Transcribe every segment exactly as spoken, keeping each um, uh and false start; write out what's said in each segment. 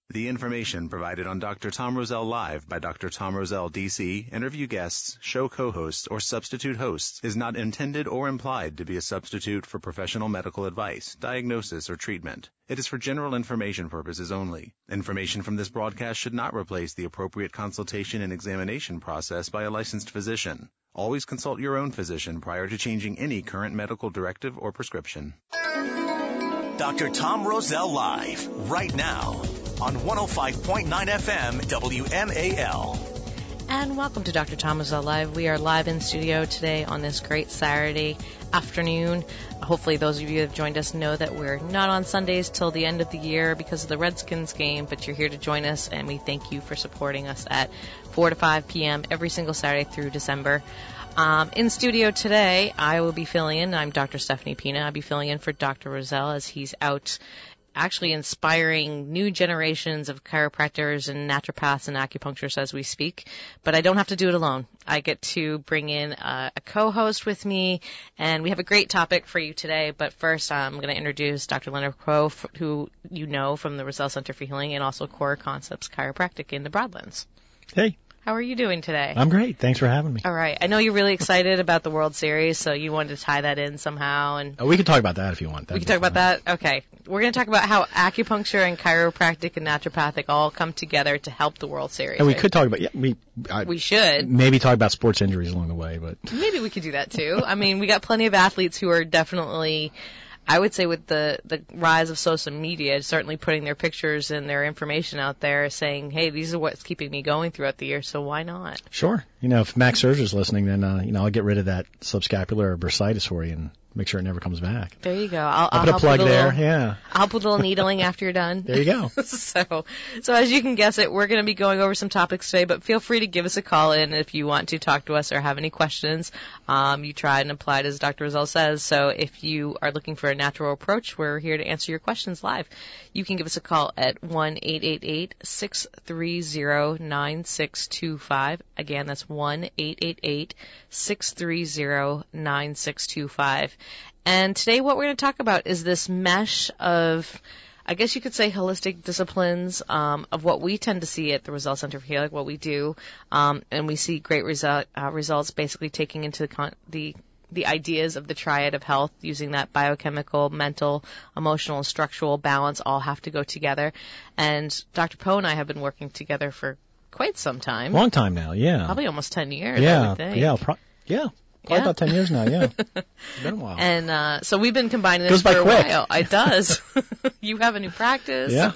The information provided on Doctor Tom Rosell Live by Doctor Tom Rosell, D C, interview guests, show co-hosts, or substitute hosts is not intended or implied to be a substitute for professional medical advice, diagnosis, or treatment. It is for general information purposes only. Information from this broadcast should not replace the appropriate consultation and examination process by a licensed physician. Always consult your own physician prior to changing any current medical directive or prescription. Doctor Tom Rosell Live, right now, on one oh five point nine F M W M A L. And welcome to Doctor Tom Rosell Live. We are live in studio today on this great Saturday afternoon. Hopefully those of you who have joined us know that we're not on Sundays till the end of the year because of the Redskins game, but you're here to join us, and we thank you for supporting us at four to five p.m. every single Saturday through December. Um, in studio today, I will be filling in. I'm Doctor Stephanie Pina. I'll be filling in for Doctor Rosell as he's out actually inspiring new generations of chiropractors and naturopaths and acupuncturists as we speak. But I don't have to do it alone. I get to bring in a, a co-host with me, and we have a great topic for you today. But first, I'm going to introduce Doctor Leonard Crow, who you know from the Rosell Center for Healing and also Core Concepts Chiropractic in the Broadlands. Hey. How are you doing today? I'm great. Thanks for having me. All right. I know you're really excited about the World Series, so you wanted to tie that in somehow. And oh, we can talk about that if you want. That'd we can talk fun. about that? Okay. We're going to talk about how acupuncture and chiropractic and naturopathic all come together to help the World Series. And we right? could talk about, yeah, we, I, we should. Maybe talk about sports injuries along the way, but. Maybe we could do that too. I mean, we got plenty of athletes who are definitely, I would say with the, the rise of social media, certainly putting their pictures and their information out there saying, hey, these are what's keeping me going throughout the year, so why not? Sure. You know, if Max Scherzer's listening, then, uh, you know, I'll get rid of that subscapular or bursitis for you and make sure it never comes back. There you go. I'll, I'll I'll put help a plug with a there, little, yeah. I'll help with a little needling after you're done. There you go. so, so as you can guess it, we're going to be going over some topics today, but feel free to give us a call in if you want to talk to us or have any questions. Um, you tried and applied, as Doctor Rosell says, so if you are looking for a natural approach, we're here to answer your questions live. You can give us a call at one eight eight eight, six three zero, nine six two five. Again, that's one eight eight eight, six three zero, nine six two five. And today what we're going to talk about is this mesh of, I guess you could say, holistic disciplines um, of what we tend to see at the Rosell Center for Healing, what we do. Um, and we see great resu- uh, results basically taking into the, con- the the ideas of the triad of health, using that biochemical, mental, emotional, and structural balance all have to go together. And Doctor Poe and I have been working together for quite some time. Long time now, yeah. Probably almost ten years, yeah, I would think. Yeah, pro- yeah. Probably yeah. about ten years now, yeah. It's been a while. And uh, so we've been combining this for a quick. while. It does. You have a new practice. Yeah.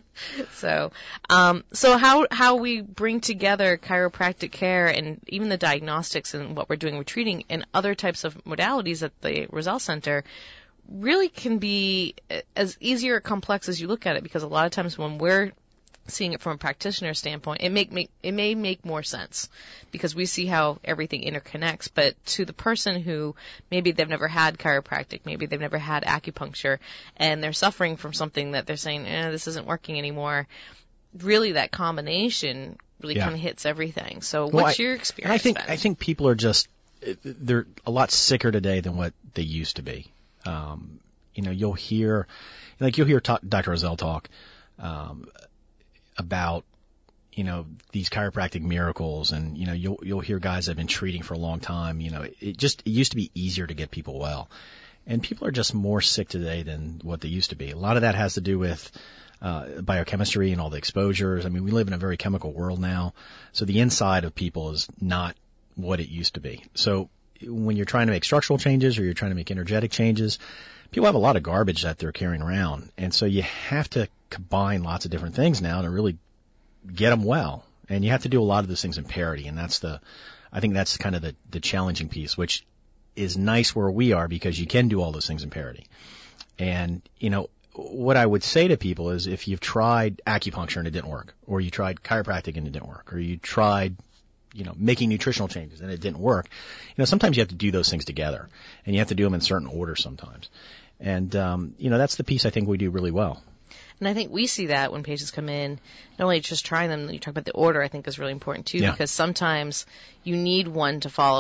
so, um, so how how we bring together chiropractic care and even the diagnostics and what we're doing with treating and other types of modalities at the Rosell Center really can be as easy or complex as you look at it, because a lot of times when we're seeing it from a practitioner standpoint, it make, make it may make more sense because we see how everything interconnects. But to the person who maybe they've never had chiropractic, maybe they've never had acupuncture, and they're suffering from something that they're saying, eh, this isn't working anymore, really that combination really yeah. kind of hits everything. So well, what's I, your experience I think been? I think people are just, they're a lot sicker today than what they used to be. Um, you know, you'll hear, like you'll hear talk, Doctor Rosell talk, um, about, you know, these chiropractic miracles, and, you know, you'll, you'll hear guys that have been treating for a long time. You know, it just, it used to be easier to get people well, and people are just more sick today than what they used to be. A lot of that has to do with, uh, biochemistry and all the exposures. I mean, we live in a very chemical world now, so the inside of people is not what it used to be. So when you're trying to make structural changes or you're trying to make energetic changes, people have a lot of garbage that they're carrying around, and so you have to combine lots of different things now to really get them well. And you have to do a lot of those things in parity, and that's the, I think that's kind of the, the challenging piece, which is nice where we are because you can do all those things in parity. And, you know, what I would say to people is if you've tried acupuncture and it didn't work, or you tried chiropractic and it didn't work, or you tried, you know, making nutritional changes and it didn't work, you know, sometimes you have to do those things together, and you have to do them in certain order sometimes. And, um, you know, that's the piece I think we do really well. And I think we see that when patients come in, not only just trying them, you talk about the order, I think is really important too, yeah. because sometimes you need one to follow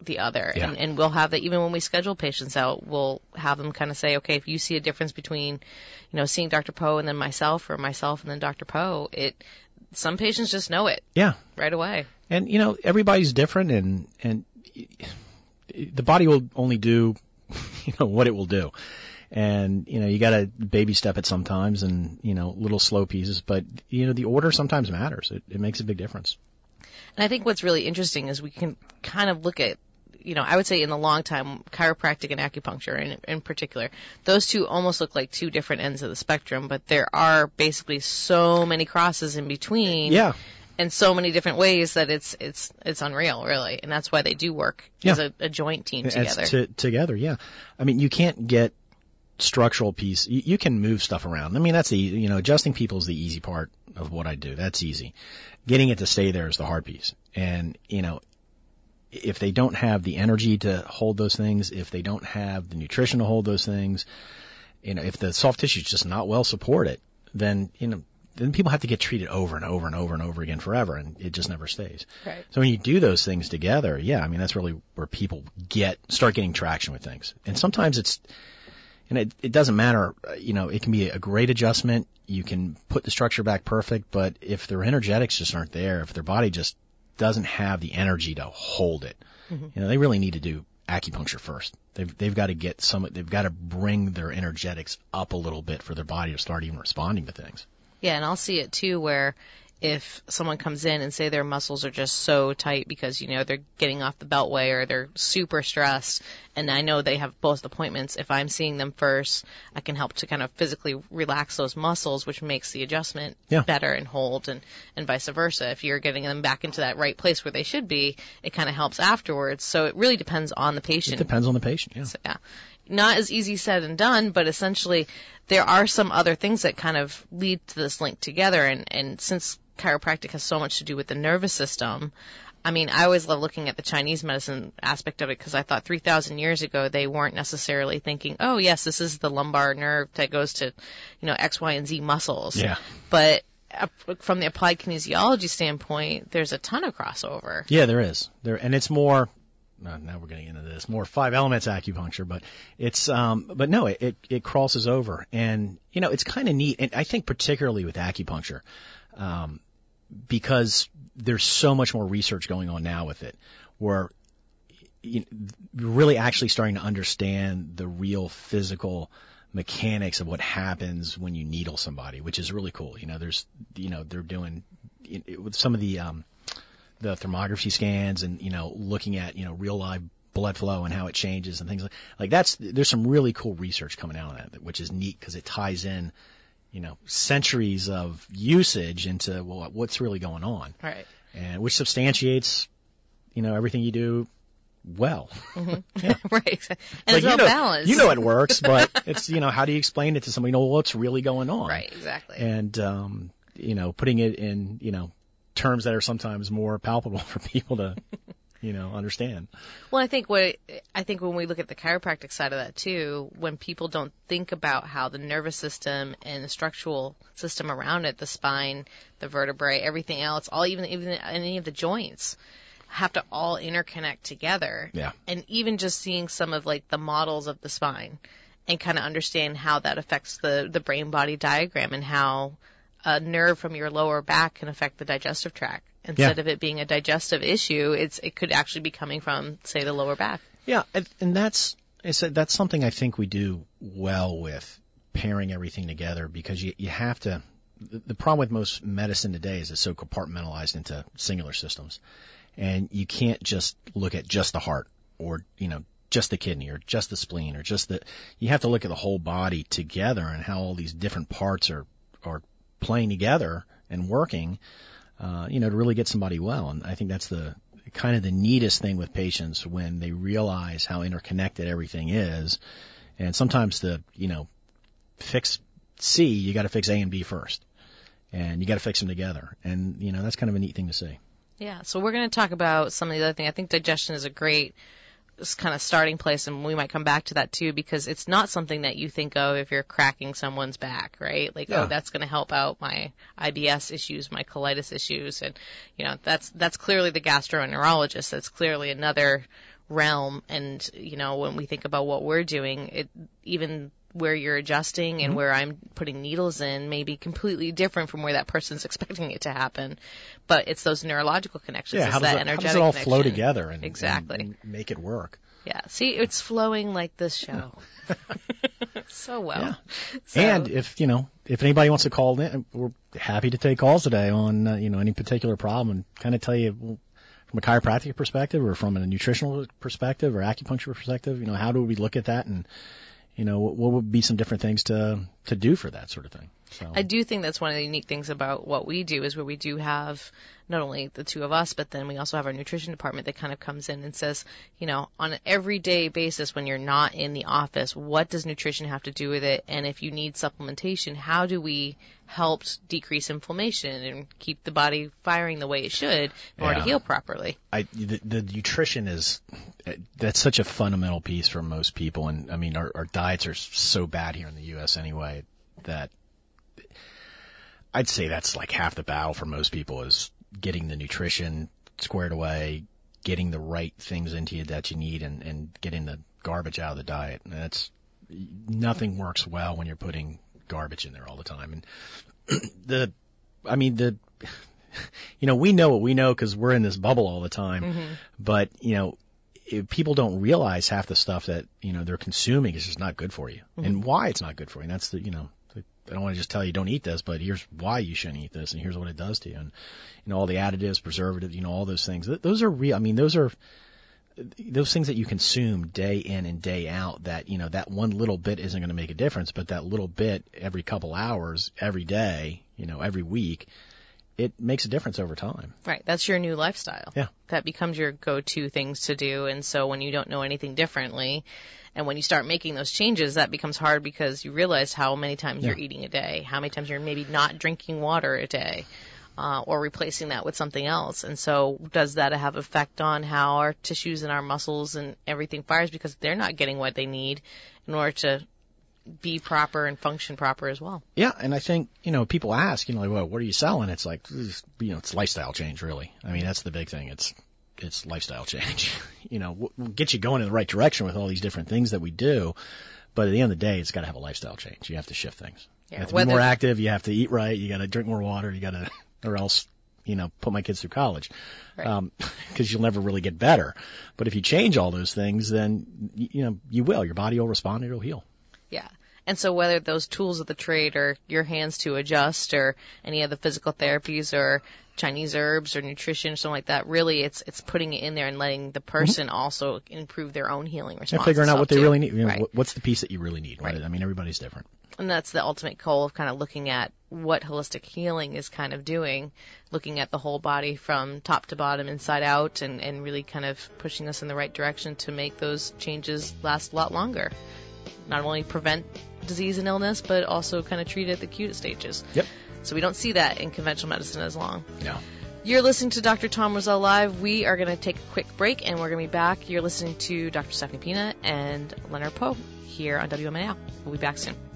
the other. Yeah. And, and we'll have that even when we schedule patients out, we'll have them kind of say, okay, if you see a difference between, you know, seeing Doctor Poe and then myself, or myself and then Doctor Poe, it, some patients just know it. Yeah. Right away. And, you know, everybody's different, and, and the body will only do, you know, what it will do. And, you know, you got to baby step it sometimes, and, you know, little slow pieces, but, you know, the order sometimes matters. It, it makes a big difference. And I think what's really interesting is we can kind of look at, you know, I would say in the long time, chiropractic and acupuncture in, in particular, those two almost look like two different ends of the spectrum, but there are basically so many crosses in between. Yeah. And so many different ways that it's it's it's unreal, really. And that's why they do work Yeah. as a, a joint team together. As to, together, yeah. I mean, you can't get structural piece. You, you can move stuff around. I mean, that's the, you know, adjusting people is the easy part of what I do. That's easy. Getting it to stay there is the hard piece. And, you know, if they don't have the energy to hold those things, if they don't have the nutrition to hold those things, you know, if the soft tissue is just not well supported, then, you know, then people have to get treated over and over and over and over again forever, and it just never stays. Right. So when you do those things together, yeah, I mean, that's really where people get, start getting traction with things. And sometimes it's, and it, it doesn't matter, you know, it can be a great adjustment. You can put the structure back perfect, but if their energetics just aren't there, if their body just doesn't have the energy to hold it, mm-hmm. you know, they really need to do acupuncture first. They've, they've got to get some, they've got to bring their energetics up a little bit for their body to start even responding to things. Yeah, and I'll see it too where if someone comes in and say their muscles are just so tight because, you know, they're getting off the beltway or they're super stressed, and I know they have both appointments, if I'm seeing them first, I can help to kind of physically relax those muscles, which makes the adjustment yeah. better and hold, and, and vice versa. If you're getting them back into that right place where they should be, it kind of helps afterwards. So it really depends on the patient. It depends on the patient, yeah. So, yeah. Not as easy said and done, but essentially there are some other things that kind of lead to this link together. And, and since chiropractic has so much to do with the nervous system, I mean, I always love looking at the Chinese medicine aspect of it because I thought three thousand years ago they weren't necessarily thinking, oh, yes, this is the lumbar nerve that goes to, you know, X, Y, and Z muscles. Yeah. But uh, from the applied kinesiology standpoint, there's a ton of crossover. Yeah, there is. There, and it's more... Uh, now we're getting into this more five elements acupuncture, but it's um, but no, it, it it crosses over, and you know it's kind of neat, and I think particularly with acupuncture, um, because there's so much more research going on now with it, where you, you're really actually starting to understand the real physical mechanics of what happens when you needle somebody, which is really cool. You know, there's you know they're doing it, it, with some of the um, the thermography scans and, you know, looking at, you know, real live blood flow and how it changes and things like, like that's, there's some really cool research coming out of that, which is neat because it ties in, you know, centuries of usage into, well, what's really going on. Right. And which substantiates, you know, everything you do well. Mm-hmm. Yeah. Right. And like, it's well you know, balanced. You know it works, but it's, you know, how do you explain it to somebody? You know, what's really going on? Right, exactly. And, um, you know, putting it in, you know, terms that are sometimes more palpable for people to, you know, understand. Well, I think what I think when we look at the chiropractic side of that too, when people don't think about how the nervous system and the structural system around it, the spine, the vertebrae, everything else, all even even any of the joints, have to all interconnect together. Yeah. And even just seeing some of like the models of the spine, and kind of understand how that affects the the brain body diagram and how a nerve from your lower back can affect the digestive tract. Instead yeah. of it being a digestive issue, it's it could actually be coming from, say, the lower back. Yeah, and, and that's I said that's something I think we do well with pairing everything together, because you you have to. The, the problem with most medicine today is it's so compartmentalized into singular systems, and you can't just look at just the heart or you know just the kidney or just the spleen or just the. You have to look at the whole body together and how all these different parts are are playing together and working, uh, you know, to really get somebody well. And I think that's the kind of the neatest thing with patients when they realize how interconnected everything is. And sometimes the, you know, fix C, you got to fix A and B first. And you got to fix them together. And, you know, that's kind of a neat thing to see. Yeah. So we're going to talk about some of the other things. I think digestion is a great kind of starting place, and we might come back to that too, because it's not something that you think of if you're cracking someone's back, right? Like, yeah. oh, that's going to help out my I B S issues, my colitis issues, and you know, that's that's clearly the gastroenterologist. That's clearly another realm. And, you know, when we think about what we're doing, it even where you're adjusting and mm-hmm. where I'm putting needles in may be completely different from where that person's expecting it to happen. But it's those neurological connections. Yeah, it's how does, that it, energetic how does it all connection. flow together and, exactly. and, and make it work? Yeah. See, it's flowing like this show. So well. Yeah. So, and if, you know, if anybody wants to call in, we're happy to take calls today on, uh, you know, any particular problem and kind of tell you from a chiropractic perspective or from a nutritional perspective or acupuncture perspective, you know, how do we look at that and, you know, what, what would be some different things to, to do for that sort of thing. So. I do think that's one of the unique things about what we do is where we do have not only the two of us, but then we also have our nutrition department that kind of comes in and says, you know, on an everyday basis when you're not in the office, what does nutrition have to do with it? And if you need supplementation, how do we help decrease inflammation and keep the body firing the way it should in order yeah. to heal properly? I, the, the nutrition is, that's such a fundamental piece for most people. And I mean, our, our diets are so bad here in the U S anyway that I'd say that's like half the battle for most people is getting the nutrition squared away, getting the right things into you that you need, and, and getting the garbage out of the diet. And that's, nothing works well when you're putting garbage in there all the time. And the, I mean, the, you know, we know what we know because we're in this bubble all the time, mm-hmm. but, you know, if people don't realize half the stuff that, you know, they're consuming is just not good for you mm-hmm. and why it's not good for you. And that's the, you know, I don't want to just tell you don't eat this, but here's why you shouldn't eat this, and here's what it does to you, and you know all the additives, preservatives, you know all those things. Those are real. I mean, those are those things that you consume day in and day out. That you know that one little bit isn't going to make a difference, but that little bit every couple hours, every day, you know, every week, it makes a difference over time. Right. That's your new lifestyle. Yeah. That becomes your go-to things to do, and so when you don't know anything differently. And when you start making those changes, that becomes hard because you realize how many times yeah. you're eating a day, how many times you're maybe not drinking water a day, uh, or replacing that with something else. And so does that have effect on how our tissues and our muscles and everything fires because they're not getting what they need in order to be proper and function proper as well? Yeah, and I think, you know, people ask, you know, like, well, what are you selling? It's like, you know, it's lifestyle change, really. I mean, that's the big thing. It's It's lifestyle change. You know, we'll get you going in the right direction with all these different things that we do. But at the end of the day, it's got to have a lifestyle change. You have to shift things. Yeah, you have to be more active. You have to eat right. You got to drink more water. You got to, or else, you know, put my kids through college. Right. Um, cause you'll never really get better. But if you change all those things, then, you know, you will. Your body will respond and it'll heal. Yeah. And so whether those tools of the trade are your hands to adjust or any of the physical therapies or Chinese herbs or nutrition or something like that, really it's it's putting it in there and letting the person mm-hmm. also improve their own healing response. And figuring out what they too. really need. You know, right. What's the piece that you really need? Right? I mean, everybody's different. And that's the ultimate goal of kind of looking at what holistic healing is kind of doing, looking at the whole body from top to bottom, inside out, and, and really kind of pushing us in the right direction to make those changes last a lot longer. Not only prevent disease and illness, but also kind of treat it at the acute stages. Yep. So we don't see that in conventional medicine as long. No. You're listening to Doctor Tom Rosell Live. We are going to take a quick break, and we're going to be back. You're listening to Doctor Stephanie Pina and Leonard Poe here on W M A L. We'll be back soon.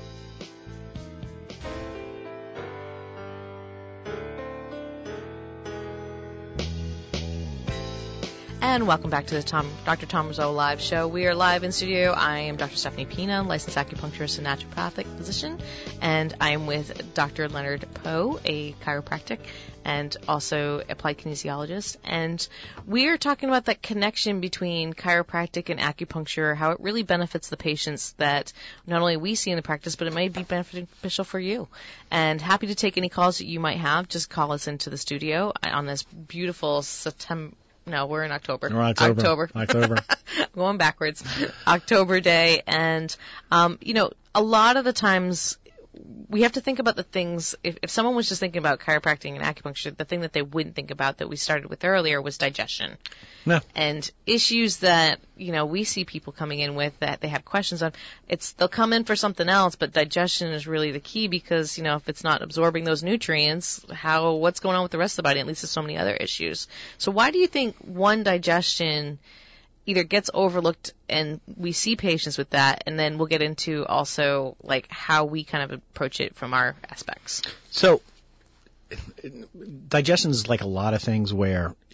And welcome back to the Tom, Doctor Tom Rosell Live show. We are live in studio. I am Doctor Stephanie Pina, licensed acupuncturist and naturopathic physician, and I am with Doctor Leonard Poe, a chiropractic and also applied kinesiologist. And we are talking about that connection between chiropractic and acupuncture, how it really benefits the patients that not only we see in the practice, but it may be beneficial for you. And happy to take any calls that you might have. Just call us into the studio on this beautiful September. No, we're in October. We're October. October. October. Going backwards. October day. And, um, you know, a lot of the times we have to think about the things, if, if someone was just thinking about chiropractic and acupuncture, the thing that they wouldn't think about that we started with earlier was digestion. No. And issues that, you know, we see people coming in with that they have questions on. It's, they'll come in for something else, but digestion is really the key because, you know, if it's not absorbing those nutrients, how, what's going on with the rest of the body? At least there's so many other issues. So why do you think one, digestion either gets overlooked and we see patients with that, and then we'll get into also like how we kind of approach it from our aspects? So digestion is like a lot of things where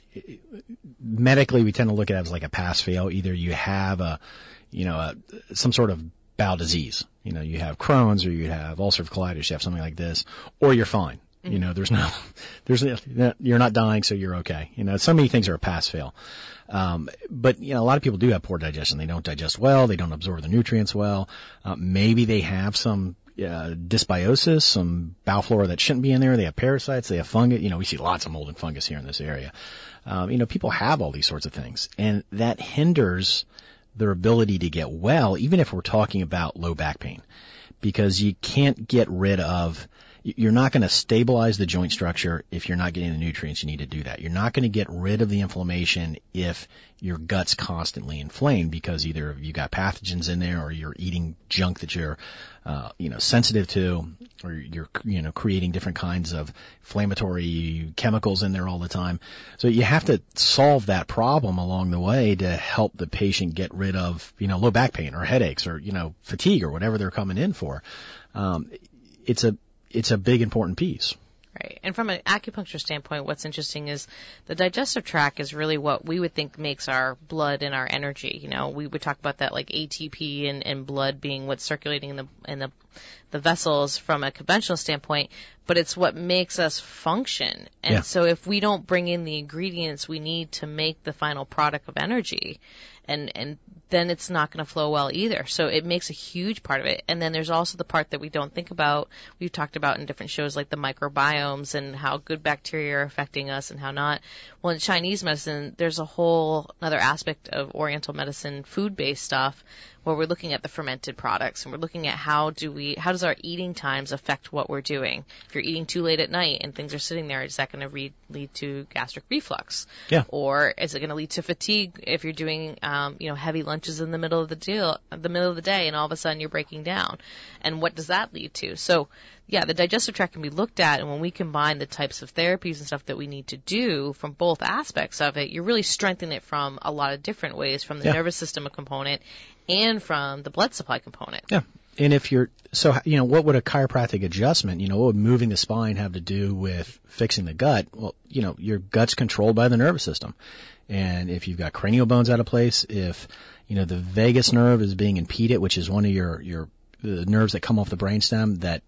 medically we tend to look at it as like a pass-fail. Either you have a, you know, a, some sort of bowel disease. You know, you have Crohn's or you have ulcerative colitis, you have something like this, or you're fine. Mm-hmm. You know, there's no, there's, you're not dying, so you're okay. You know, so many things are a pass-fail. Um, but, you know, a lot of people do have poor digestion. They don't digest well. They don't absorb the nutrients well. Uh, maybe they have some uh, dysbiosis, some bowel flora that shouldn't be in there. They have parasites. They have fungus. You know, we see lots of mold and fungus here in this area. Um, you know, people have all these sorts of things, and that hinders their ability to get well, even if we're talking about low back pain, because you can't get rid of, you're not going to stabilize the joint structure if you're not getting the nutrients you need to do that. You're not going to get rid of the inflammation if your gut's constantly inflamed, because either you got pathogens in there or you're eating junk that you're, uh, you know, sensitive to, or you're, you know, creating different kinds of inflammatory chemicals in there all the time. So you have to solve that problem along the way to help the patient get rid of, you know, low back pain or headaches or, you know, fatigue or whatever they're coming in for. Um, it's a, it's a big important piece. Right. And from an acupuncture standpoint, what's interesting is the digestive tract is really what we would think makes our blood and our energy. You know, we would talk about that like A T P and, and blood being what's circulating in the in the the vessels from a conventional standpoint, but it's what makes us function. And yeah. so if we don't bring in the ingredients we need to make the final product of energy, and and then it's not going to flow well either. So it makes a huge part of it. And then there's also the part that we don't think about. We've talked about in different shows like the microbiomes and how good bacteria are affecting us and how not. Well, in Chinese medicine, there's a whole other aspect of Oriental medicine, food-based stuff, where we're looking at the fermented products and we're looking at how do we, how does our eating times affect what we're doing? If you're eating too late at night and things are sitting there, is that going to re- lead to gastric reflux? Yeah. Or is it going to lead to fatigue if you're doing, um, you know, heavy lunches in the middle of the deal, the middle of the day, and all of a sudden you're breaking down? And what does that lead to? So, yeah, the digestive tract can be looked at, and when we combine the types of therapies and stuff that we need to do from both aspects of it, you're really strengthening it from a lot of different ways, from the yeah. nervous system component and from the blood supply component. Yeah. And if you're, so, you know, what would a chiropractic adjustment, you know, what would moving the spine have to do with fixing the gut? Well, you know, your gut's controlled by the nervous system. And if you've got cranial bones out of place, if, you know, the vagus nerve is being impeded, which is one of your, your, the nerves that come off the brainstem that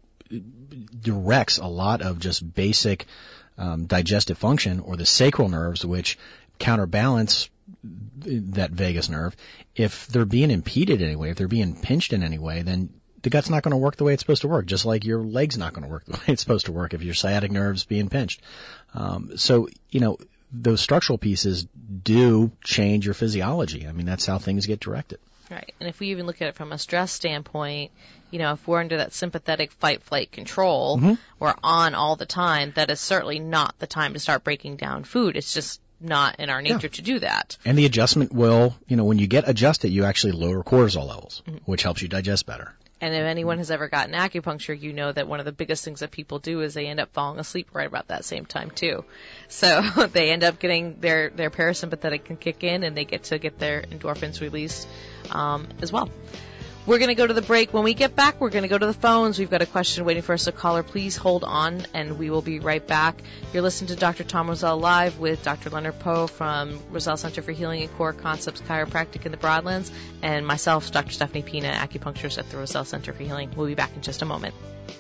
directs a lot of just basic um, digestive function, or the sacral nerves, which counterbalance that vagus nerve, if they're being impeded anyway, if they're being pinched in any way, then the gut's not going to work the way it's supposed to work, just like your leg's not going to work the way it's supposed to work if your sciatic nerve's being pinched. Um, so, you know, those structural pieces do change your physiology. I mean, that's how things get directed. Right. And if we even look at it from a stress standpoint, you know, if we're under that sympathetic fight, flight, control, mm-hmm. we're on all the time, that is certainly not the time to start breaking down food. It's just not in our nature yeah. to do that. And the adjustment will, you know, when you get adjusted, you actually lower cortisol levels, mm-hmm. which helps you digest better. And if anyone has ever gotten acupuncture, you know that one of the biggest things that people do is they end up falling asleep right about that same time too. So they end up getting their, their parasympathetic can kick in, and they get to get their endorphins released um, as well. We're going to go to the break. When we get back, we're going to go to the phones. We've got a question waiting for us to caller. Please hold on, and we will be right back. You're listening to Doctor Tom Roselle Live with Doctor Leonard Poe from Roselle Center for Healing and Core Concepts Chiropractic in the Broadlands, and myself, Doctor Stephanie Pina, acupuncturist at the Roselle Center for Healing. We'll be back in just a moment.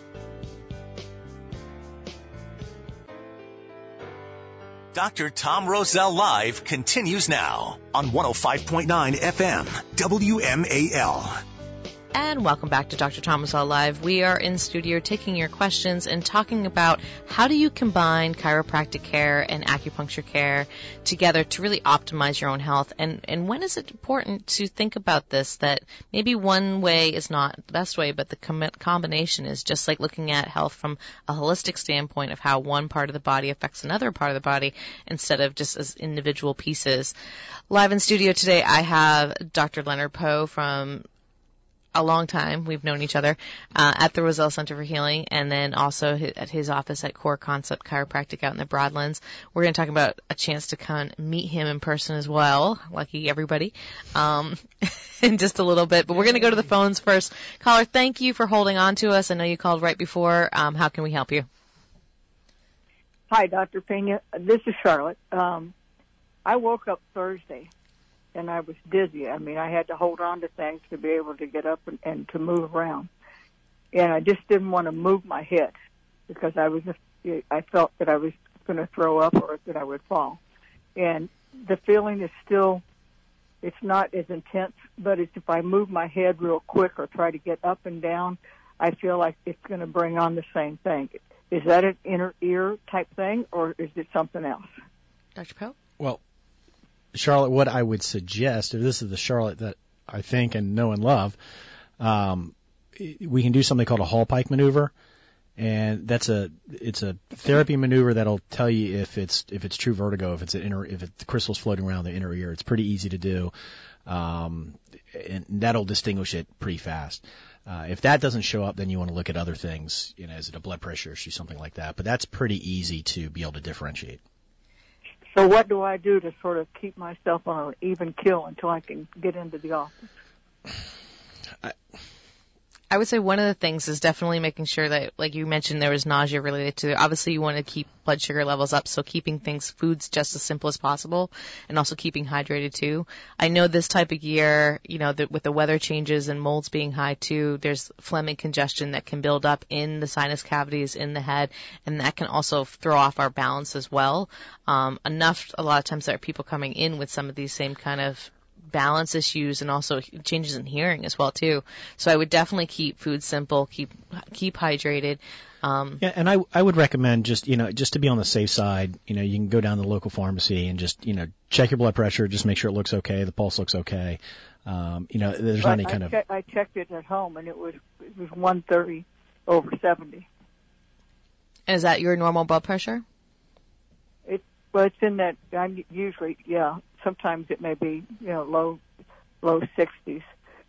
Doctor Tom Roselle Live continues now on one oh five point nine F M W M A L. And welcome back to Doctor Tom Roselle Live. We are in studio taking your questions and talking about how do you combine chiropractic care and acupuncture care together to really optimize your own health. And, and when is it important to think about this, that maybe one way is not the best way, but the com- combination is just like looking at health from a holistic standpoint of how one part of the body affects another part of the body instead of just as individual pieces. Live in studio today, I have Doctor Leonard Poe from a long time. We've known each other uh, at the Roselle Center for Healing, and then also his, at his office at Core Concept Chiropractic out in the Broadlands. We're going to talk about a chance to come meet him in person as well. Lucky everybody. Um, in just a little bit, but we're going to go to the phones first. Caller, thank you for holding on to us. I know you called right before. Um, how can we help you? Hi, Doctor Pena. This is Charlotte. Um, I woke up Thursday, and I was dizzy. I mean, I had to hold on to things to be able to get up and, and to move around. And I just didn't want to move my head because I was just, I felt that I was going to throw up or that I would fall. And the feeling is still, it's not as intense, but it's if I move my head real quick or try to get up and down, I feel like it's going to bring on the same thing. Is that an inner ear type thing, or is it something else? Doctor Poe? Well, Charlotte, what I would suggest, if this is the Charlotte that I think and know and love, um, we can do something called a Hall-Pike maneuver. And that's a it's a therapy maneuver that'll tell you if it's if it's true vertigo, if it's an inner if it, the crystal's floating around the inner ear. It's pretty easy to do, um, and that'll distinguish it pretty fast. Uh, if that doesn't show up, then you want to look at other things. You know, is it a blood pressure issue, something like that? But that's pretty easy to be able to differentiate. So what do I do to sort of keep myself on an even keel until I can get into the office? I, I would say one of the things is definitely making sure that, like you mentioned, there was nausea related to it. Obviously, you want to keep blood sugar levels up, so keeping things, foods just as simple as possible, and also keeping hydrated too. I know this type of year, you know, that with the weather changes and molds being high too, there's phlegm and congestion that can build up in the sinus cavities in the head, and that can also throw off our balance as well. Um, enough, a lot of times there are people coming in with some of these same kind of balance issues and also changes in hearing as well too. So I would definitely keep food simple, keep keep hydrated. Um, yeah, and I I would recommend just you know just to be on the safe side, you know you can go down to the local pharmacy and just you know check your blood pressure, just make sure it looks okay, the pulse looks okay. Um, you know there's well, not any I kind of. Che- I checked it at home and it was it was one thirty over seventy. And is that your normal blood pressure? It well, it's in that. I'm usually yeah. Sometimes it may be, you know, low, low sixties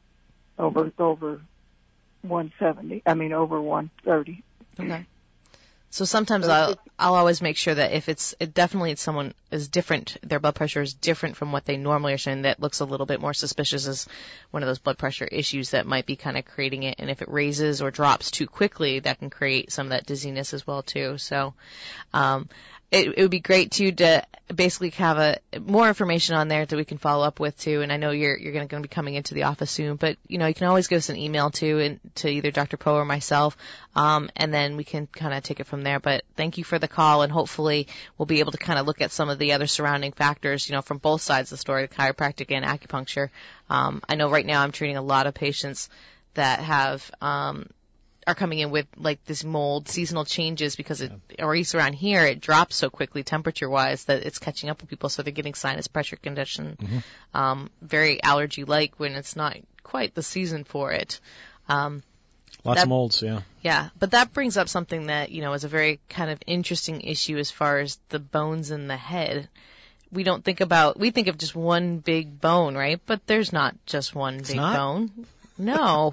over over one seventy. I mean, over one thirty. Okay. So sometimes I'll I'll always make sure that if it's it definitely it's someone is different, their blood pressure is different from what they normally are showing, that looks a little bit more suspicious as one of those blood pressure issues that might be kind of creating it. And if it raises or drops too quickly, that can create some of that dizziness as well too. So, um, It, it would be great too to basically have a more information on there that we can follow up with too. And I know you're you're going to be coming into the office soon, but you know you can always give us an email too, and to either Doctor Poe or myself, um, and then we can kind of take it from there. But thank you for the call, and hopefully we'll be able to kind of look at some of the other surrounding factors, you know, from both sides of the story, chiropractic and acupuncture. Um, I know right now I'm treating a lot of patients that have. Um, are coming in with like this mold, seasonal changes because it, or at least around here, it drops so quickly temperature-wise that it's catching up with people, so they're getting sinus pressure congestion, mm-hmm. um, very allergy-like when it's not quite the season for it. Um, Lots that, of molds, yeah. Yeah, but that brings up something that, you know, is a very kind of interesting issue as far as the bones in the head. We don't think about, we think of just one big bone, right? But there's not just one it's big not? bone. No.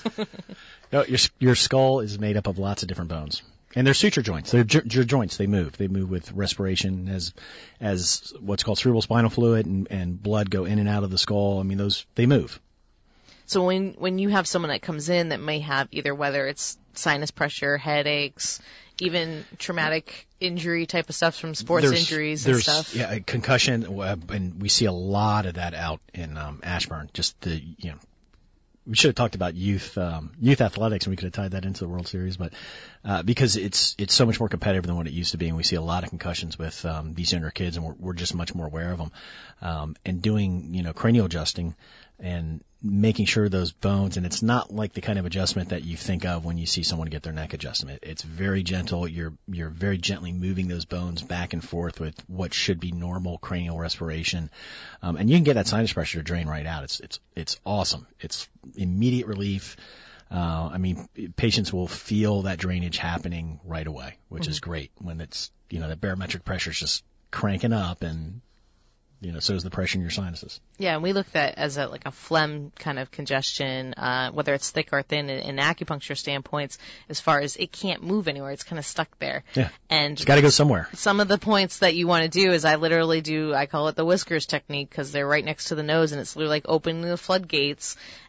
No, your your skull is made up of lots of different bones, and they're suture joints. They're jo- your joints. They move. They move with respiration as as what's called cerebral spinal fluid and, and blood go in and out of the skull. I mean, those they move. So when when you have someone that comes in that may have either whether it's sinus pressure, headaches, even traumatic injury type of stuff from sports there's, injuries there's, and stuff. Yeah, concussion, and we see a lot of that out in um, Ashburn. Just the you know. We should have talked about youth um, youth athletics, and we could have tied that into the World Series, but uh, because it's it's so much more competitive than what it used to be, and we see a lot of concussions with um, these younger kids, and we're, we're just much more aware of them. Um, and doing you know cranial adjusting and making sure those bones, and it's not like the kind of adjustment that you think of when you see someone get their neck adjustment. It's very gentle. You're you're very gently moving those bones back and forth with what should be normal cranial respiration, um, and you can get that sinus pressure to drain right out. It's it's it's awesome. It's immediate relief. Uh, I mean, patients will feel that drainage happening right away, which mm-hmm. is great when it's you know that barometric pressure is just cranking up and. You know, so is the pressure in your sinuses. Yeah, and we looked at as a like a phlegm kind of congestion, uh, whether it's thick or thin in, in acupuncture standpoints, as far as it can't move anywhere, it's kind of stuck there. Yeah, and it's got to go somewhere. Some of the points that you want to do is I literally do, I call it the whiskers technique because they're right next to the nose, and it's literally like opening the floodgates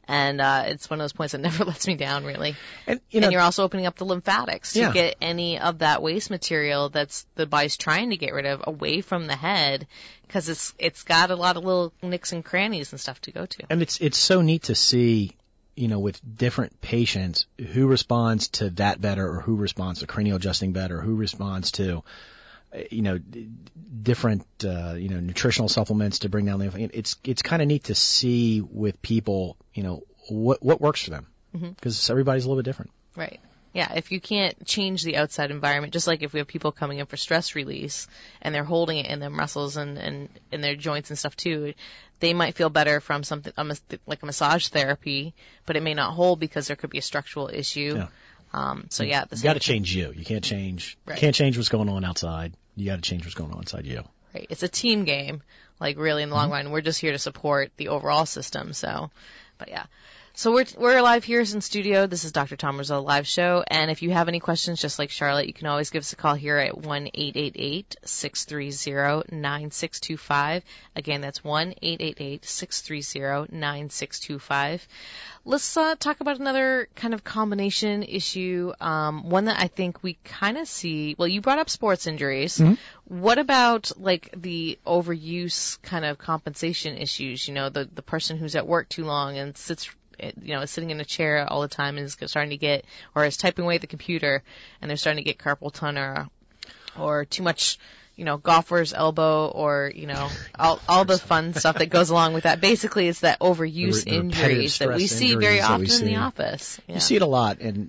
And uh, it's one of those points that never lets me down, really. And, you know, and you're also opening up the lymphatics to yeah. get any of that waste material that's the body's trying to get rid of away from the head, because it's it's got a lot of little nicks and crannies and stuff to go to. And it's it's so neat to see, you know, with different patients who responds to that better, or who responds to cranial adjusting better, who responds to, you know, different, uh, you know, nutritional supplements to bring down the, it's, it's kind of neat to see with people, you know, what, what works for them. Because mm-hmm. everybody's a little bit different. Right. Yeah. If you can't change the outside environment, just like if we have people coming in for stress release and they're holding it in their muscles and, and in their joints and stuff too, they might feel better from something like a massage therapy, but it may not hold because there could be a structural issue. Yeah. Um, so yeah, you got to change you. You can't change. Right. You can't change what's going on outside. You got to change what's going on inside you. Right. It's a team game. Like really, in the long mm-hmm. run, we're just here to support the overall system. So, but yeah. So we're we're live here in studio. This is Doctor Tom Rosell live show, and if you have any questions, just like Charlotte, you can always give us a call here at one eight eight eight, six three zero, nine six two five. Again, that's one eight eight eight, six three zero, nine six two five. Let's uh, talk about another kind of combination issue, um, one that I think we kind of see. Well, you brought up sports injuries. Mm-hmm. What about like the overuse kind of compensation issues? You know, the the person who's at work too long and sits, you know, is sitting in a chair all the time and is starting to get, or is typing away at the computer and they're starting to get carpal tunnel, or, or too much, you know, golfer's elbow, or, you know, all all the fun stuff that goes along with that. Basically, it's that overuse the, the injuries that we see very often in the office. Yeah. You see it a lot, and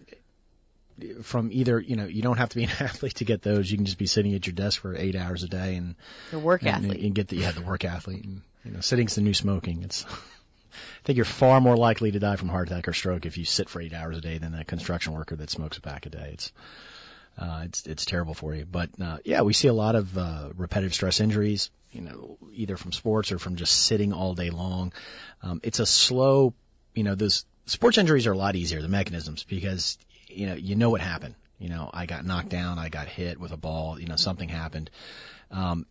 from either, you know, you don't have to be an athlete to get those. You can just be sitting at your desk for eight hours a day and the work and, athlete. And get the yeah the work athlete. And, you know, sitting's the new smoking. It's I think you're far more likely to die from heart attack or stroke if you sit for eight hours a day than a construction worker that smokes a pack a day. It's uh, it's it's terrible for you. But uh, yeah, we see a lot of uh, repetitive stress injuries, you know, either from sports or from just sitting all day long. Um, it's a slow, you know, those sports injuries are a lot easier, the mechanisms, because you know you know what happened. You know, I got knocked down, I got hit with a ball, you know, something happened. Um,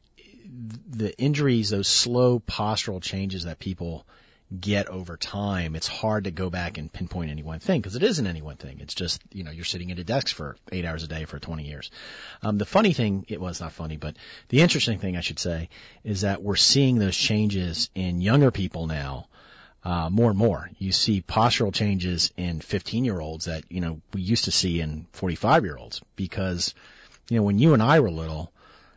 the injuries, those slow postural changes that people get over time, it's hard to go back and pinpoint any one thing, because it isn't any one thing. It's just, you know, you're sitting at a desk for eight hours a day for twenty years. Um, the funny thing, it was not funny, but the interesting thing I should say is that we're seeing those changes in younger people now, uh, more and more. You see postural changes in fifteen year olds that, you know, we used to see in forty-five year olds, because, you know, when you and I were little,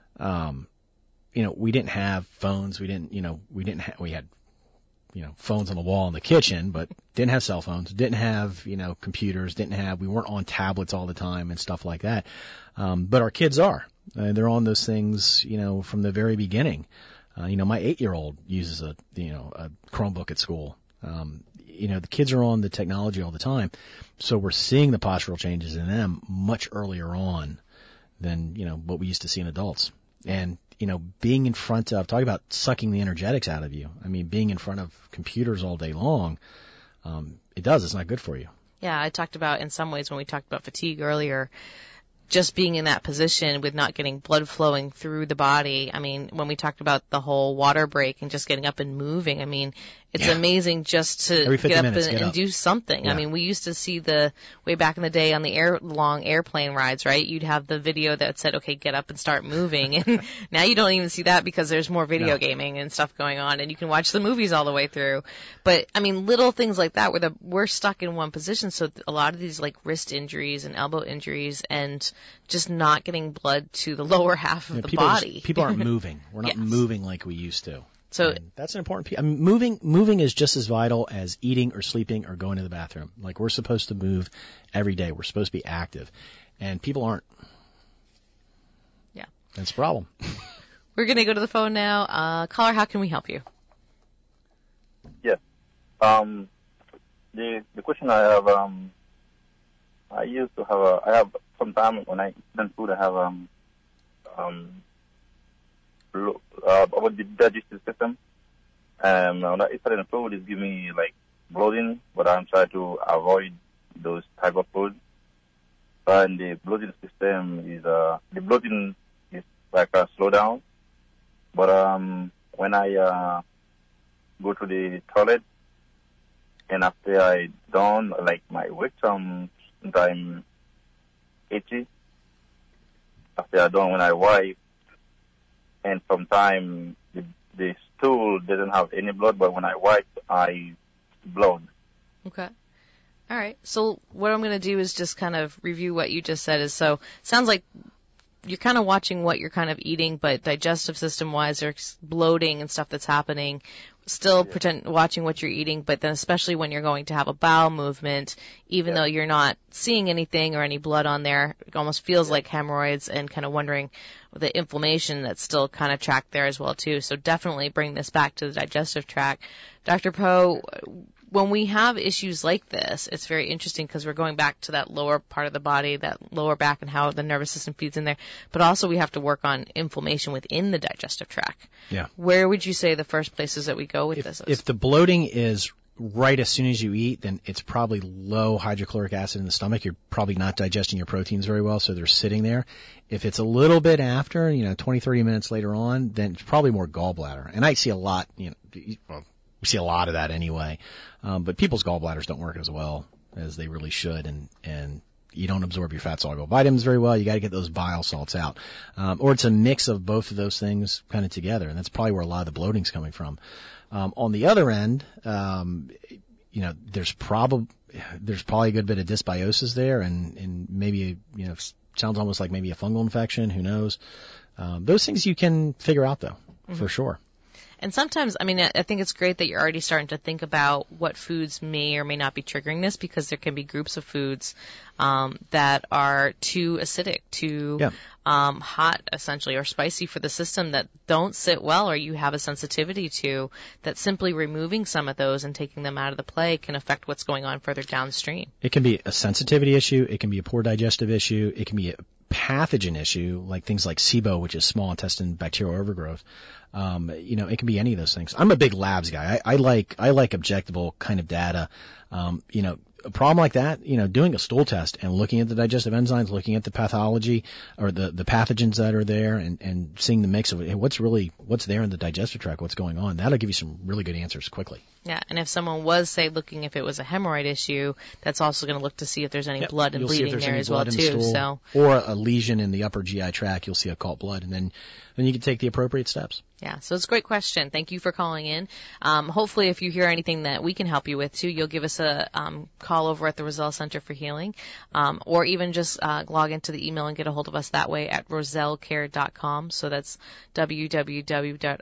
um, you know, we didn't have phones. We didn't, you know, we didn't have, we had, you know, phones on the wall in the kitchen, but didn't have cell phones, didn't have, you know, computers, didn't have, we weren't on tablets all the time and stuff like that. Um, but our kids are, uh, they're on those things, you know, from the very beginning. Uh, you know, my eight year old uses a, you know, a Chromebook at school. Um, you know, the kids are on the technology all the time. So we're seeing the postural changes in them much earlier on than, you know, what we used to see in adults. And, you know, being in front of, talk about sucking the energetics out of you. I mean, being in front of computers all day long, um, it does. It's not good for you. Yeah, I talked about, in some ways, when we talked about fatigue earlier, just being in that position with not getting blood flowing through the body. I mean, when we talked about the whole water break and just getting up and moving, I mean, it's yeah. amazing just to get up, minutes, and, get and up do something. Yeah. I mean, we used to see the, way back in the day on the air, long airplane rides, right? You'd have the video that said, okay, get up and start moving. And now you don't even see that because there's more video no. gaming and stuff going on, and you can watch the movies all the way through. But, I mean, little things like that where the, we're stuck in one position. So a lot of these, like, wrist injuries and elbow injuries and just not getting blood to the lower half of yeah, the people body. Just, people aren't moving. We're not yes. moving like we used to. So and that's an important piece. I mean, moving, moving is just as vital as eating or sleeping or going to the bathroom. Like, we're supposed to move every day. We're supposed to be active, and people aren't. Yeah, that's a problem. We're gonna go to the phone now. Uh, caller, how can we help you? Yes. Um, the the question I have, um, I used to have a, I have sometimes when I eat food, I have um, um. Uh, about the digestive system. Um, when I eat certain food, it's giving me like bloating, but I'm trying to avoid those type of food. And the bloating system is, uh, the bloating is like a slowdown. But um, when I uh, go to the toilet, and after I done, like my weight um, sometimes eighty. After I done when I wipe, and sometimes the, the stool doesn't have any blood, but when I wipe, I blood. Okay. All right. So what I'm going to do is just kind of review what you just said. Is so sounds like you're kind of watching what you're kind of eating, but digestive system wise, there's bloating and stuff that's happening. Still yeah. pretend watching what you're eating, but then especially when you're going to have a bowel movement, even yeah. though you're not seeing anything or any blood on there, it almost feels yeah. like hemorrhoids, and kind of wondering the inflammation that's still kind of tracked there as well too. So definitely bring this back to the digestive tract. Doctor Poe, when we have issues like this, it's very interesting because we're going back to that lower part of the body, that lower back, and how the nervous system feeds in there. But also we have to work on inflammation within the digestive tract. Yeah. Where would you say the first places that we go with if, this is? If the bloating is right as soon as you eat, then it's probably low hydrochloric acid in the stomach. You're probably not digesting your proteins very well, so they're sitting there. If it's a little bit after, you know, twenty, thirty minutes later on, then it's probably more gallbladder. And I see a lot, you know, well, we see a lot of that anyway. Um, but people's gallbladders don't work as well as they really should, and, and you don't absorb your fat-soluble vitamins very well. You got to get those bile salts out. Um, or it's a mix of both of those things kind of together, and that's probably where a lot of the bloating's coming from. Um, on the other end, um, you know, there's probably there's probably a good bit of dysbiosis there, and, and maybe, you know, sounds almost like maybe a fungal infection. Who knows? Um, those things you can figure out, though, mm-hmm. for sure. And sometimes, I mean, I think it's great that you're already starting to think about what foods may or may not be triggering this, because there can be groups of foods um, that are too acidic, too yeah. um, hot, essentially, or spicy for the system that don't sit well, or you have a sensitivity to, that simply removing some of those and taking them out of the play can affect what's going on further downstream. It can be a sensitivity issue. It can be a poor digestive issue. It can be a pathogen issue, like things like SIBO, which is small intestine bacterial overgrowth. Um, you know, it can be any of those things. I'm a big labs guy. I, I like, I like objectable kind of data. Um, you know, a problem like that, you know, doing a stool test and looking at the digestive enzymes, looking at the pathology or the, the pathogens that are there, and, and seeing the mix of it, what's really, what's there in the digestive tract, what's going on. That'll give you some really good answers quickly. Yeah, and if someone was, say, looking if it was a hemorrhoid issue, that's also going to look to see if there's any yep. blood and you'll bleeding there as well, too. So, or a lesion in the upper G I tract, you'll see occult blood, and then, then you can take the appropriate steps. Yeah, so it's a great question. Thank you for calling in. Um, hopefully, if you hear anything that we can help you with, too, you'll give us a um, call over at the Roselle Center for Healing, um, or even just uh, log into the email and get a hold of us that way at roselle care dot com. So that's w w w dot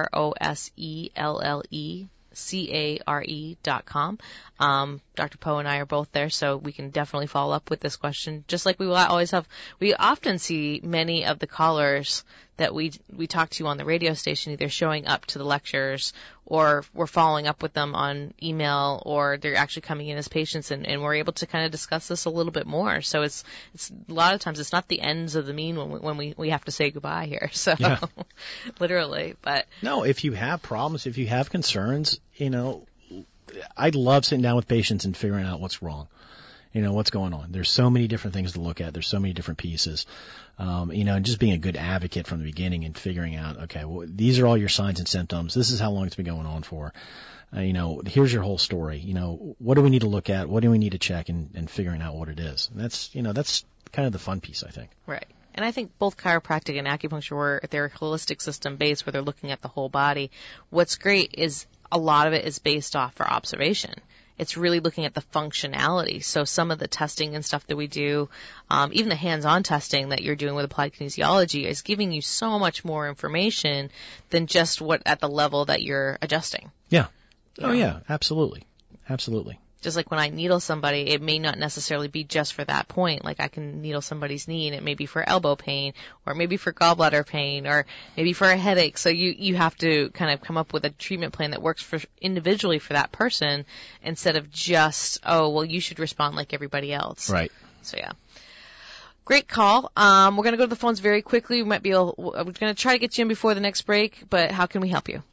roselle C A R E dot com. Um, Doctor Poe and I are both there, so we can definitely follow up with this question. Just like we will always have, we often see many of the callers that we we talk to on the radio station either showing up to the lectures, or we're following up with them on email, or they're actually coming in as patients, and, and we're able to kind of discuss this a little bit more. So it's it's a lot of times it's not the ends of the mean when we, when we, we have to say goodbye here. So yeah. literally, but no, if you have problems, if you have concerns, you know, I love sitting down with patients and figuring out what's wrong. You know, what's going on. There's so many different things to look at. There's so many different pieces. Um, you know, and just being a good advocate from the beginning and figuring out, okay, well, these are all your signs and symptoms. This is how long it's been going on for. Uh, you know, here's your whole story. You know, what do we need to look at? What do we need to check, and, and figuring out what it is. And that's, you know, that's kind of the fun piece, I think. Right. And I think both chiropractic and acupuncture, where they're holistic system based, where they're looking at the whole body. What's great is a lot of it is based off for observation. It's really looking at the functionality. So some of the testing and stuff that we do, um, even the hands-on testing that you're doing with applied kinesiology, is giving you so much more information than just what at the level that you're adjusting. Yeah. You oh know? yeah, absolutely. Absolutely. Just like when I needle somebody, it may not necessarily be just for that point. Like I can needle somebody's knee and it may be for elbow pain, or maybe for gallbladder pain, or maybe for a headache. So you, you have to kind of come up with a treatment plan that works for individually for that person, instead of just, oh, well, you should respond like everybody else. Right. So yeah. Great call. Um, we're going to go to the phones very quickly. We might be able, we're going to try to get you in before the next break, but how can we help you?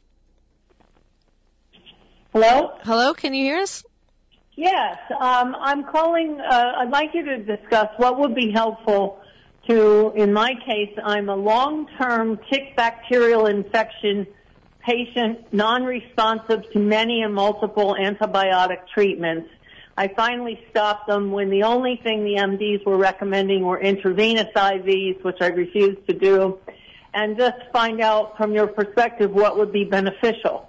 Hello? Hello, can you hear us? Yes, um, I'm calling, uh, I'd like you to discuss what would be helpful to, in my case, I'm a long-term tick bacterial infection patient non-responsive to many and multiple antibiotic treatments. I finally stopped them when the only thing the M Ds were recommending were intravenous I Vs, which I refused to do, and just find out from your perspective what would be beneficial.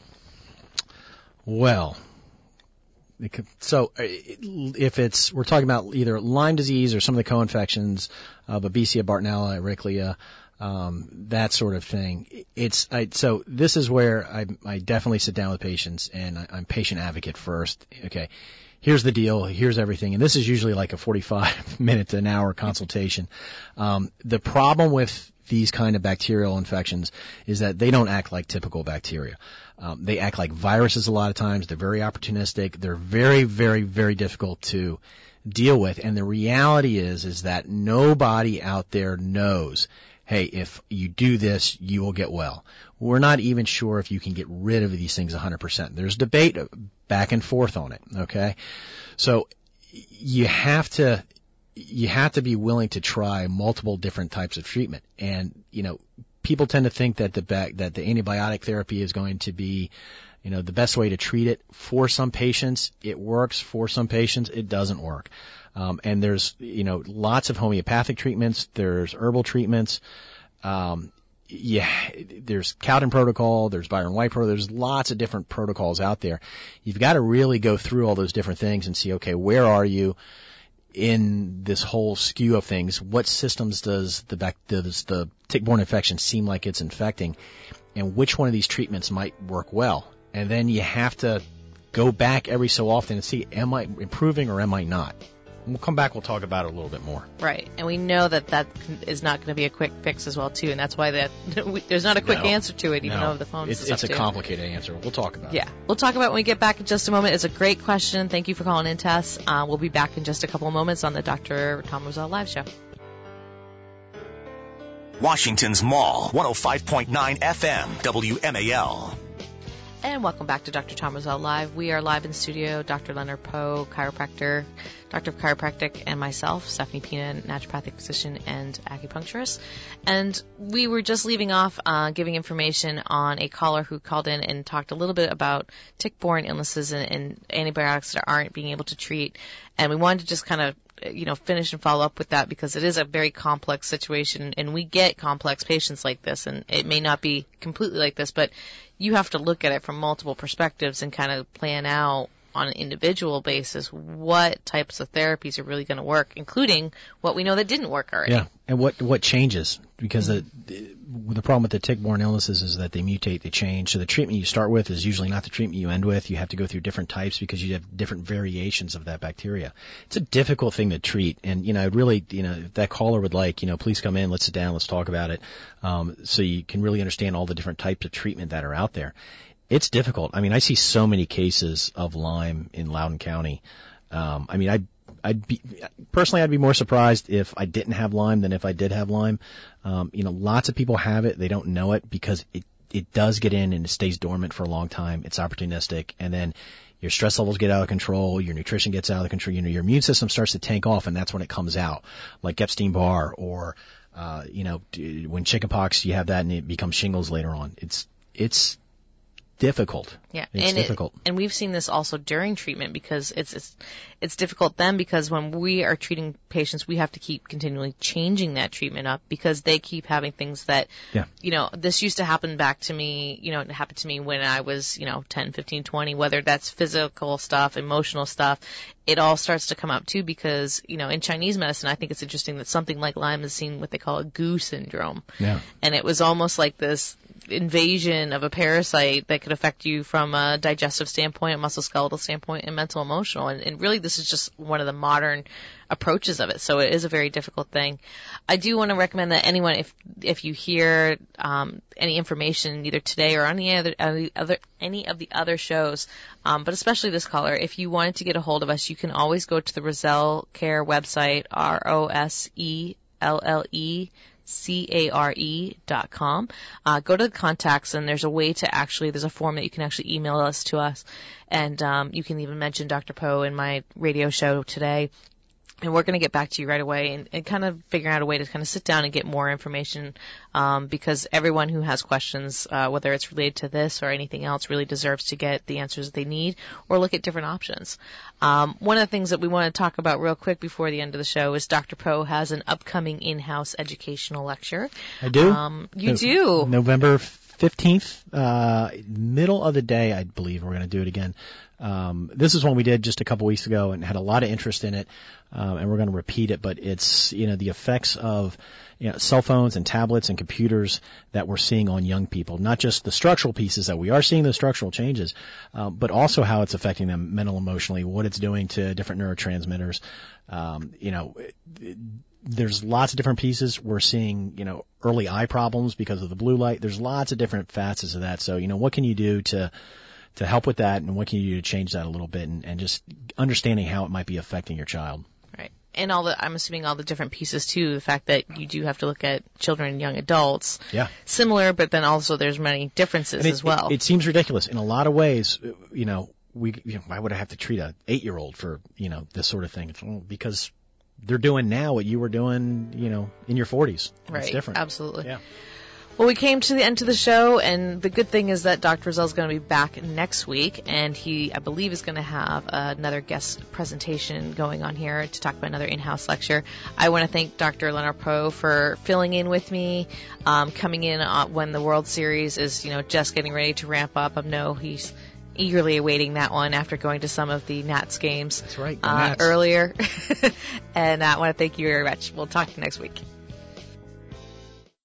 Well, so if it's, we're talking about either Lyme disease or some of the co-infections of Babesia, Bartonella, Ehrlichia, um, that sort of thing. It's, I, so this is where I, I definitely sit down with patients, and I, I'm patient advocate first. Okay. Here's the deal. Here's everything. And this is usually like a forty-five minute to an hour consultation. Um, the problem with these kind of bacterial infections is that they don't act like typical bacteria. Um, they act like viruses a lot of times. They're very opportunistic. They're very, very, very difficult to deal with. And the reality is, is that nobody out there knows, hey, if you do this, you will get well. We're not even sure if you can get rid of these things one hundred percent. There's debate back and forth on it, okay? So you have to, you have to be willing to try multiple different types of treatment. And, you know, people tend to think that the back, that the antibiotic therapy is going to be, you know, the best way to treat it. For some patients, it works. For some patients, it doesn't work. Um, and there's, you know, lots of homeopathic treatments. There's herbal treatments. Um, yeah, there's Cowden protocol. There's Byron White protocol. There's lots of different protocols out there. You've got to really go through all those different things and see, okay, where are you in this whole skew of things? What systems does the bac- does the tick-borne infection seem like it's infecting? And which one of these treatments might work well? And then you have to go back every so often and see, am I improving or am I not? We'll come back. We'll talk about it a little bit more. Right. And we know that that is not going to be a quick fix as well, too. And that's why that we, there's not a quick no, answer to it, even no. over the phone. It's, it's a complicated answer. We'll talk about yeah. it. Yeah. We'll talk about it when we get back in just a moment. It's a great question. Thank you for calling in, Tess. Uh, we'll be back in just a couple of moments on the Doctor Tom Rosell Live Show. Washington's Mall, one oh five point nine F M, W M A L. And welcome back to Doctor Tom Rosell Live. We are live in studio. Doctor Leonard Poe, chiropractor, doctor of chiropractic, and myself, Stephanie Pina, naturopathic physician and acupuncturist. And we were just leaving off uh, giving information on a caller who called in and talked a little bit about tick-borne illnesses and, and antibiotics that aren't being able to treat. And we wanted to just kind of you know, finish and follow up with that because it is a very complex situation, and we get complex patients like this, and it may not be completely like this, but you have to look at it from multiple perspectives and kind of plan out on an individual basis what types of therapies are really going to work, including what we know that didn't work already. Yeah, and what what changes, because the the problem with the tick-borne illnesses is that they mutate, they change. So the treatment you start with is usually not the treatment you end with. You have to go through different types because you have different variations of that bacteria. It's a difficult thing to treat, and you know, really, you know, if that caller would like, you know, please come in, let's sit down, let's talk about it, um, so you can really understand all the different types of treatment that are out there. It's difficult. I mean, I see so many cases of Lyme in Loudoun County. Um, I mean, I'd, I'd be, personally, I'd be more surprised if I didn't have Lyme than if I did have Lyme. Um, you know, lots of people have it. They don't know it because it, it does get in and it stays dormant for a long time. It's opportunistic. And then your stress levels get out of control. Your nutrition gets out of control. You know, your immune system starts to tank off, and that's when it comes out, like Epstein-Barr or, uh, you know, when chickenpox, you have that and it becomes shingles later on. It's, it's, difficult. Yeah, it's and difficult. It, and we've seen this also during treatment because it's, it's it's difficult then because when we are treating patients, we have to keep continually changing that treatment up because they keep having things that, yeah. you know, this used to happen back to me, you know, it happened to me when I was, you know, ten, fifteen, twenty, whether that's physical stuff, emotional stuff, it all starts to come up too because, you know, in Chinese medicine, I think it's interesting that something like Lyme is seen what they call a goo syndrome. Yeah. And it was almost like this invasion of a parasite that could affect you from a digestive standpoint, a musculoskeletal standpoint, and mental emotional. And, and really, this is just one of the modern approaches of it. So it is a very difficult thing. I do want to recommend that anyone, if if you hear um, any information either today or on any other, any other any of the other shows, um, but especially this caller, if you wanted to get a hold of us, you can always go to the Rosell Care website, R O S E L L E C A R E dot com. Uh, go to the contacts, and there's a way to actually, there's a form that you can actually email us to us. And um, you can even mention Doctor Poe in my radio show today. And we're going to get back to you right away and, and kind of figuring out a way to kind of sit down and get more information, um, because everyone who has questions, uh, whether it's related to this or anything else, really deserves to get the answers that they need or look at different options. Um, one of the things that we want to talk about real quick before the end of the show is Doctor Pro has an upcoming in-house educational lecture. I do? Um, you no, do. November fifteenth, uh, middle of the day, I believe we're going to do it again. Um, this is one we did just a couple weeks ago and had a lot of interest in it, um, and we're going to repeat it. But it's, you know, the effects of, you know, cell phones and tablets and computers that we're seeing on young people. Not just the structural pieces that we are seeing, the structural changes, um, but also how it's affecting them mental, emotionally, what it's doing to different neurotransmitters. Um, you know, it, there's lots of different pieces. We're seeing, you know, early eye problems because of the blue light. There's lots of different facets of that. So, you know, what can you do to to help with that, and what can you do to change that a little bit, and, and just understanding how it might be affecting your child. Right. And all the, I'm assuming all the different pieces too, the fact that you do have to look at children and young adults. Yeah. Similar, but then also there's many differences it, as well. It, it seems ridiculous. In a lot of ways, you know, we, you know, why would I have to treat a eight-year-old for, you know, this sort of thing? It's, well, because they're doing now what you were doing, you know, in your forties. Right. It's different. Absolutely. Yeah. Well, we came to the end of the show, and the good thing is that Doctor Rosell is going to be back next week, and he, I believe, is going to have another guest presentation going on here to talk about another in-house lecture. I want to thank Doctor Leonard Pro for filling in with me, um, coming in when the World Series is, you know, just getting ready to ramp up. I know he's eagerly awaiting that one after going to some of the Nats games. That's right. Uh, earlier. And I want to thank you very much. We'll talk to you next week.